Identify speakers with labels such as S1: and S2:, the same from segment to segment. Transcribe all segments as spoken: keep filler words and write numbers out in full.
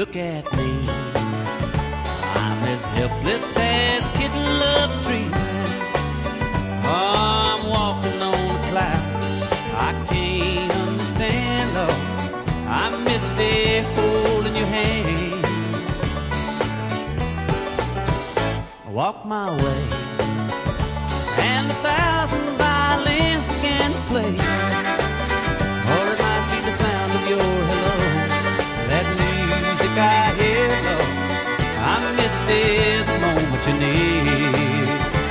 S1: look at me. I'm as helpless as a kitten love dreaming. I'm walking on a cloud. I can't understand, Lord. I'm misty holding your hand. I walk my way, and a thousand violins began to play. Or it might be the sound of your hello, that music I hear, Lord. I'm misty the moment you're near.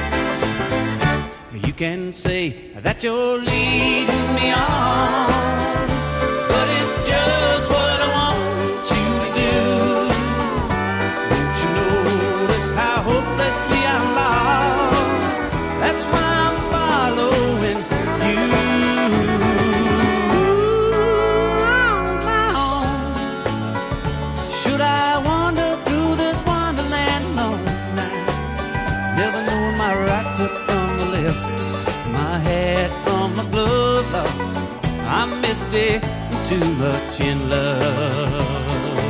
S1: You can say that you're leading me on, but it's just what I want you to do. Don't you notice how hopelessly I'm lost? That's why I'm following you. My own. Should I wander through this wonderland alone now, never knowing my right foot from the left, my hat from my glove, Lord. I'm misty, too much in love.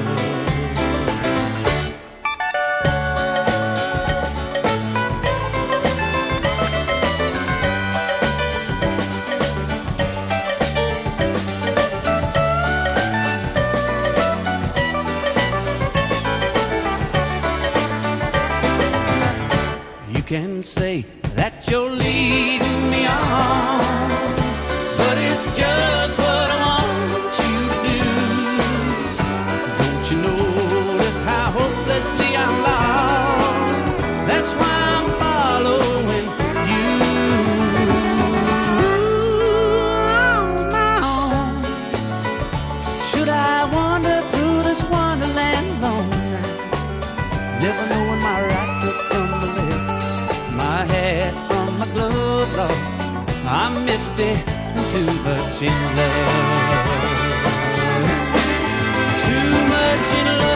S1: You can say that you're leading me on, but it's just what I want you to do. Don't you notice how hopelessly I'm lost? That's why I'm following you. My own. Should I wander through this wonderland alone now, never knowing my right foot from the left, my hat from my glove, Lord. I'm misty and too much in love. Too much in love.